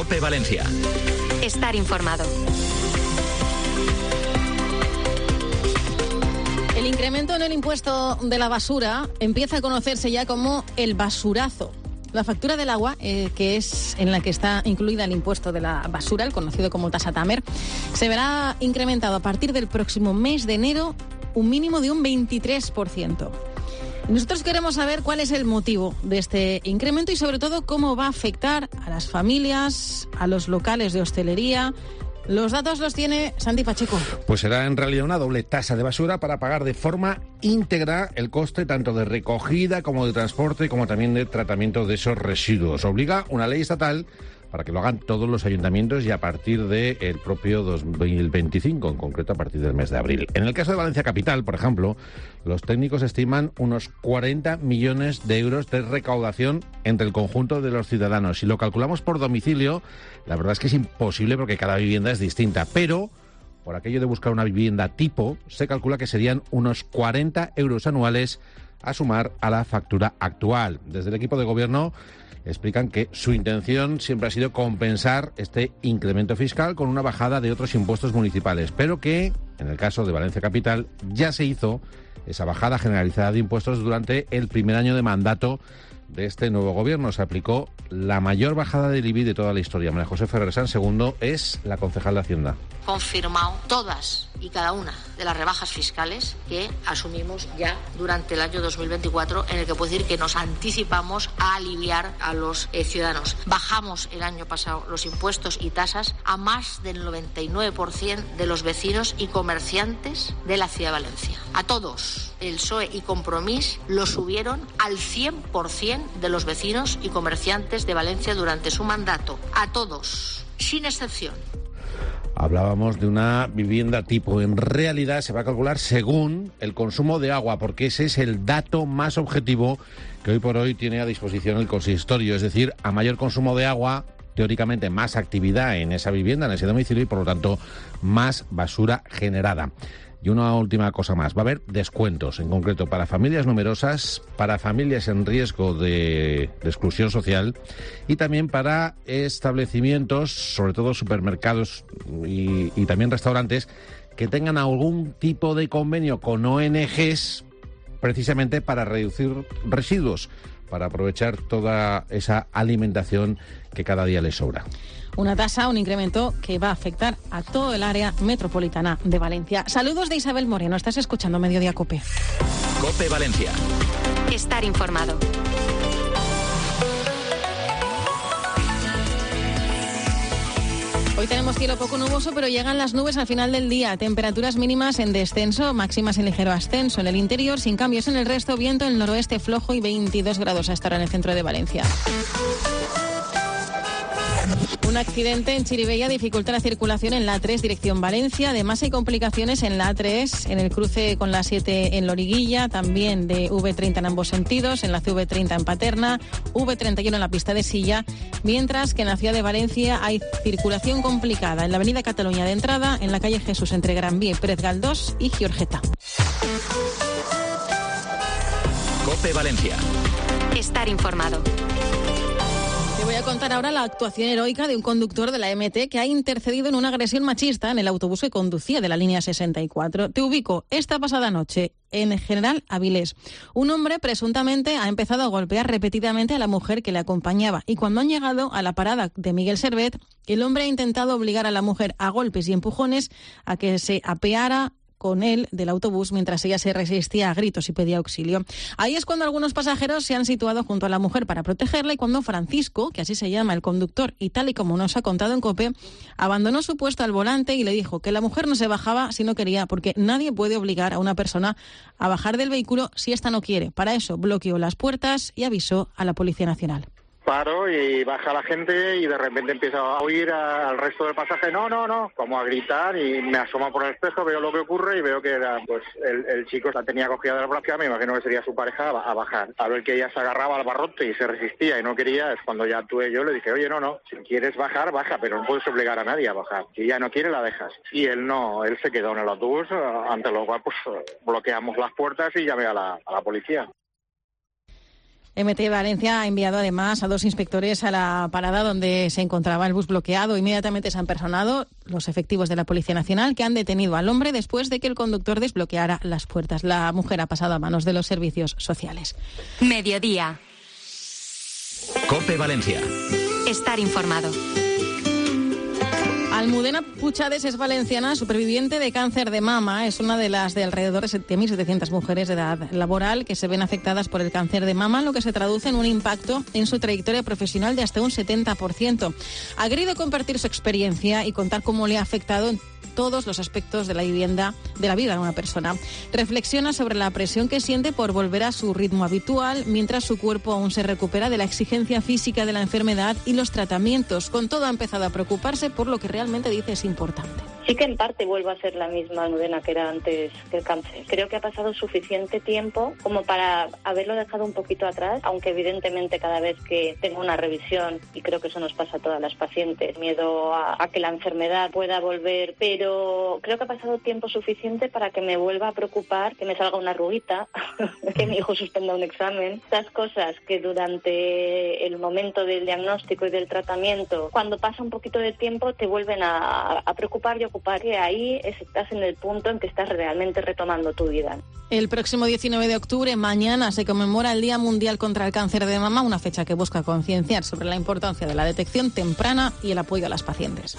COPE Valencia. Estar informado. El incremento en el impuesto de la basura empieza a conocerse ya como el basurazo. La factura del agua, que es en la que está incluida el impuesto de la basura, el conocido como tasa Tamer, se verá incrementado a partir del próximo mes de enero un mínimo de un 23%. Nosotros queremos saber cuál es el motivo de este incremento y sobre todo cómo va a afectar a las familias, a los locales de hostelería. Los datos los tiene Santi Pacheco. Pues será en realidad una doble tasa de basura para pagar de forma íntegra el coste tanto de recogida como de transporte, como también de tratamiento de esos residuos. Obliga una ley estatal para que lo hagan todos los ayuntamientos y a partir del propio 2025, en concreto a partir del mes de abril. En el caso de Valencia Capital, por ejemplo, los técnicos estiman unos 40 millones de euros de recaudación entre el conjunto de los ciudadanos. Si lo calculamos por domicilio, la verdad es que es imposible porque cada vivienda es distinta, pero por aquello de buscar una vivienda tipo, se calcula que serían unos 40 euros anuales a sumar a la factura actual. Desde el equipo de gobierno explican que su intención siempre ha sido compensar este incremento fiscal con una bajada de otros impuestos municipales, pero que, en el caso de Valencia Capital, ya se hizo esa bajada generalizada de impuestos durante el primer año de mandato de este nuevo gobierno. Se aplicó la mayor bajada del IBI de toda la historia. María José Ferrer San II es la concejal de Hacienda. Confirmado todas y cada una de las rebajas fiscales que asumimos ya durante el año 2024, en el que puedo decir que nos anticipamos a aliviar a los ciudadanos. Bajamos el año pasado los impuestos y tasas a más del 99% de los vecinos y comerciantes de la ciudad de Valencia. A todos. El PSOE y Compromís lo subieron al 100% de los vecinos y comerciantes de Valencia durante su mandato. A todos, sin excepción. Hablábamos de una vivienda tipo. En realidad se va a calcular según el consumo de agua, porque ese es el dato más objetivo que hoy por hoy tiene a disposición el consistorio. Es decir, a mayor consumo de agua, teóricamente más actividad en esa vivienda, en ese domicilio, y por lo tanto más basura generada. Y una última cosa más, va a haber descuentos, en concreto para familias numerosas, para familias en riesgo de exclusión social y también para establecimientos, sobre todo supermercados y también restaurantes, que tengan algún tipo de convenio con ONGs precisamente para reducir residuos, para aprovechar toda esa alimentación que cada día les sobra. Una tasa, un incremento que va a afectar a todo el área metropolitana de Valencia. Saludos de Isabel Moreno, estás escuchando Mediodía COPE. COPE Valencia. Estar informado. Hoy tenemos cielo poco nuboso, pero llegan las nubes al final del día. Temperaturas mínimas en descenso, máximas en ligero ascenso en el interior, sin cambios en el resto, viento en el noroeste flojo y 22 grados a esta hora en el centro de Valencia. Un accidente en Chirivella dificulta la circulación en la A3 dirección Valencia. Además hay complicaciones en la A3 en el cruce con la 7 en Loriguilla, también de V30 en ambos sentidos, en la CV30 en Paterna, V31 en la pista de Silla, mientras que en la ciudad de Valencia hay circulación complicada en la avenida Cataluña de entrada, en la calle Jesús entre Gran Vía y Pérez Galdós y Giorgeta. COPE Valencia. Estar informado. Te voy a contar ahora la actuación heroica de un conductor de la MT que ha intercedido en una agresión machista en el autobús que conducía de la línea 64. Te ubico esta pasada noche en General Avilés. Un hombre presuntamente ha empezado a golpear repetidamente a la mujer que le acompañaba y cuando han llegado a la parada de Miguel Servet, el hombre ha intentado obligar a la mujer a golpes y empujones a que se apeara con él del autobús mientras ella se resistía a gritos y pedía auxilio. Ahí es cuando algunos pasajeros se han situado junto a la mujer para protegerla y cuando Francisco, que así se llama el conductor y tal y como nos ha contado en COPE, abandonó su puesto al volante y le dijo que la mujer no se bajaba si no quería, porque nadie puede obligar a una persona a bajar del vehículo si ésta no quiere. Para eso bloqueó las puertas y avisó a la Policía Nacional. Paro y baja la gente y de repente empieza a oír al resto del pasaje, no, como a gritar, y me asomo por el espejo, veo lo que ocurre y veo que era, pues el chico la tenía cogida de la braza, me imagino que sería su pareja, a bajar. A ver que ella se agarraba al barrote y se resistía y no quería, es cuando ya actué yo, le dije, oye, no, si quieres bajar, baja, pero no puedes obligar a nadie a bajar. Si ella no quiere, la dejas. Y él no, él se quedó en el autobús, ante lo cual pues bloqueamos las puertas y llamé a la policía. MT Valencia ha enviado además a 2 inspectores a la parada donde se encontraba el bus bloqueado. Inmediatamente se han personado los efectivos de la Policía Nacional, que han detenido al hombre después de que el conductor desbloqueara las puertas. La mujer ha pasado a manos de los servicios sociales. Mediodía. COPE Valencia. Estar informado. Almudena Puchades es valenciana, superviviente de cáncer de mama. Es una de las de alrededor de 7.700 mujeres de edad laboral que se ven afectadas por el cáncer de mama, lo que se traduce en un impacto en su trayectoria profesional de hasta un 70%. Ha querido compartir su experiencia y contar cómo le ha afectado en todos los aspectos de la vida de una persona. Reflexiona sobre la presión que siente por volver a su ritmo habitual, mientras su cuerpo aún se recupera de la exigencia física de la enfermedad y los tratamientos. Con todo, ha empezado a preocuparse por lo que realmente dice es importante. Sí que en parte vuelvo a ser la misma Almudena que era antes del cáncer. Creo que ha pasado suficiente tiempo como para haberlo dejado un poquito atrás, aunque evidentemente cada vez que tengo una revisión, y creo que eso nos pasa a todas las pacientes, miedo a que la enfermedad pueda volver, pero creo que ha pasado tiempo suficiente para que me vuelva a preocupar, que me salga una arruguita, que mi hijo suspenda un examen. Estas cosas que durante el momento del diagnóstico y del tratamiento, cuando pasa un poquito de tiempo, te vuelven a preocupar y que ahí estás en el punto en que estás realmente retomando tu vida. El próximo 19 de octubre, mañana, se conmemora el Día Mundial contra el Cáncer de Mama, una fecha que busca concienciar sobre la importancia de la detección temprana y el apoyo a las pacientes.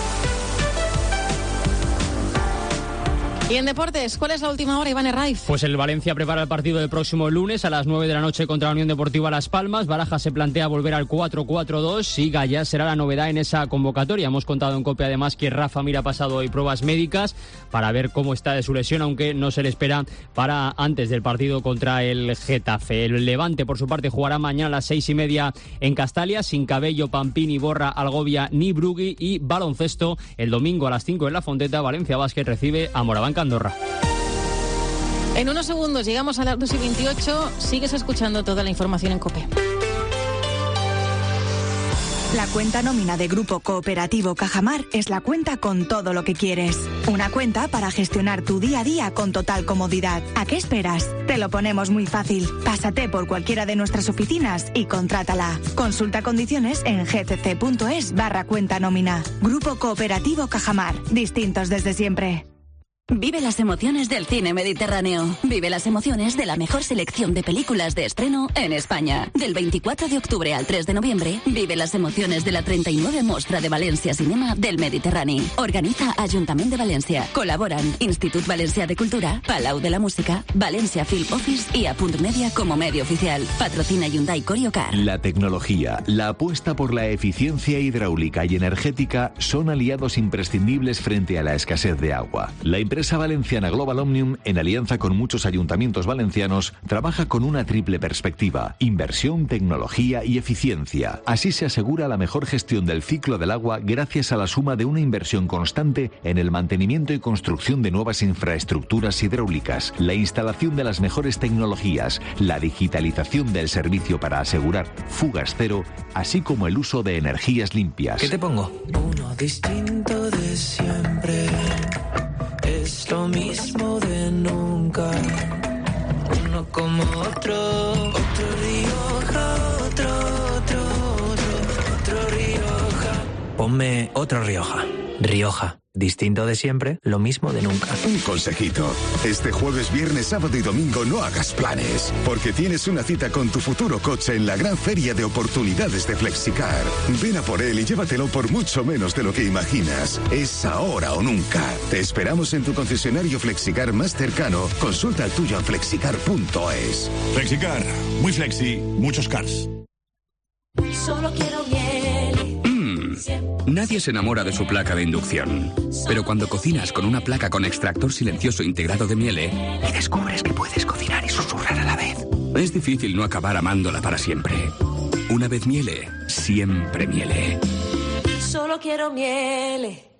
Y en deportes, ¿cuál es la última hora, Iván Herraiz? Pues el Valencia prepara el partido del próximo lunes a las 9 de la noche contra la Unión Deportiva Las Palmas. Baraja se plantea volver al 4-4-2 y Gallas será la novedad en esa convocatoria. Hemos contado en COPE además que Rafa Mir ha pasado hoy pruebas médicas para ver cómo está de su lesión, aunque no se le espera para antes del partido contra el Getafe. El Levante, por su parte, jugará mañana a las 6:30 en Castalia, sin Cabello, Pampini, Borra, Algovia ni Brugui. Y baloncesto, el domingo a las 5 en La Fonteta, Valencia Basket recibe a Moraván Andorra. En unos segundos llegamos a las 2:28. Sigues escuchando toda la información en COPE. La cuenta nómina de Grupo Cooperativo Cajamar es la cuenta con todo lo que quieres. Una cuenta para gestionar tu día a día con total comodidad. ¿A qué esperas? Te lo ponemos muy fácil. Pásate por cualquiera de nuestras oficinas y contrátala. Consulta condiciones en gcc.es/cuenta nómina. Grupo Cooperativo Cajamar. Distintos desde siempre. Vive las emociones del cine mediterráneo. Vive las emociones de la mejor selección de películas de estreno en España. Del 24 de octubre al 3 de noviembre, vive las emociones de la 39 Mostra de Valencia Cinema del Mediterráneo. Organiza Ayuntamiento de Valencia. Colaboran Institut Valencià de Cultura, Palau de la Música, Valencia Film Office y Apunt Media como medio oficial. Patrocina Hyundai Coriocar. La tecnología, la apuesta por la eficiencia hidráulica y energética son aliados imprescindibles frente a la escasez de agua. La empresa valenciana Global Omnium, en alianza con muchos ayuntamientos valencianos, trabaja con una triple perspectiva: inversión, tecnología y eficiencia. Así se asegura la mejor gestión del ciclo del agua gracias a la suma de una inversión constante en el mantenimiento y construcción de nuevas infraestructuras hidráulicas, la instalación de las mejores tecnologías, la digitalización del servicio para asegurar fugas cero, así como el uso de energías limpias. ¿Qué te pongo? Uno distinto de siempre. Es lo mismo de nunca. Uno como otro. Otro Rioja, otro Rioja. Ponme otro Rioja. Rioja. Distinto de siempre, lo mismo de nunca. Un consejito. Este jueves, viernes, sábado y domingo no hagas planes, porque tienes una cita con tu futuro coche en la gran feria de oportunidades de Flexicar. Ven a por él y llévatelo por mucho menos de lo que imaginas. Es ahora o nunca. Te esperamos en tu concesionario Flexicar más cercano. Consulta el tuyo en flexicar.es. Flexicar. Muy flexi, muchos cars. Solo quiero miel. Nadie se enamora de su placa de inducción. Pero cuando cocinas con una placa con extractor silencioso integrado de Miele y descubres que puedes cocinar y susurrar a la vez, es difícil no acabar amándola para siempre. Una vez Miele, siempre Miele. Solo quiero miele.